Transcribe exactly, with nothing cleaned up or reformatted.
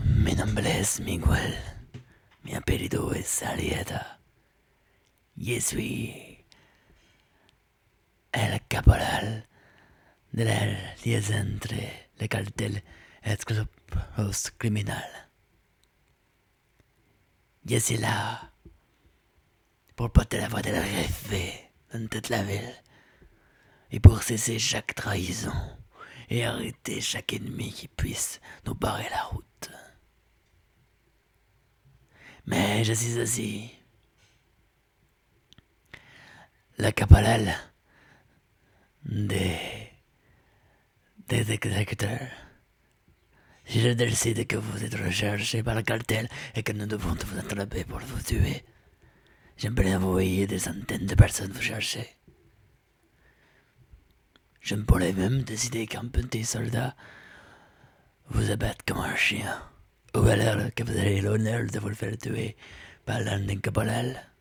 Mi nombre es Miguel. Mi apellido es Arieta. Yo soy el caporal de la liaison entre le cartel et le groupe criminal. Je suis là pour porter la voix de la vérité dans toute la ville et pour cesser chaque trahison et arrêter chaque ennemi qui puisse nous barrer la route. Mais je suis aussi le caporal des, des exécuteurs. Si je décide que vous êtes recherché par le cartel et que nous devons vous attraper pour vous tuer, j'aimerais envoyer des centaines de personnes vous chercher. Je pourrais même décider qu'un petit soldat vous abatte comme un chien, ou alors que vous avez l'honneur de vous le faire tuer par l'un d'un caporal.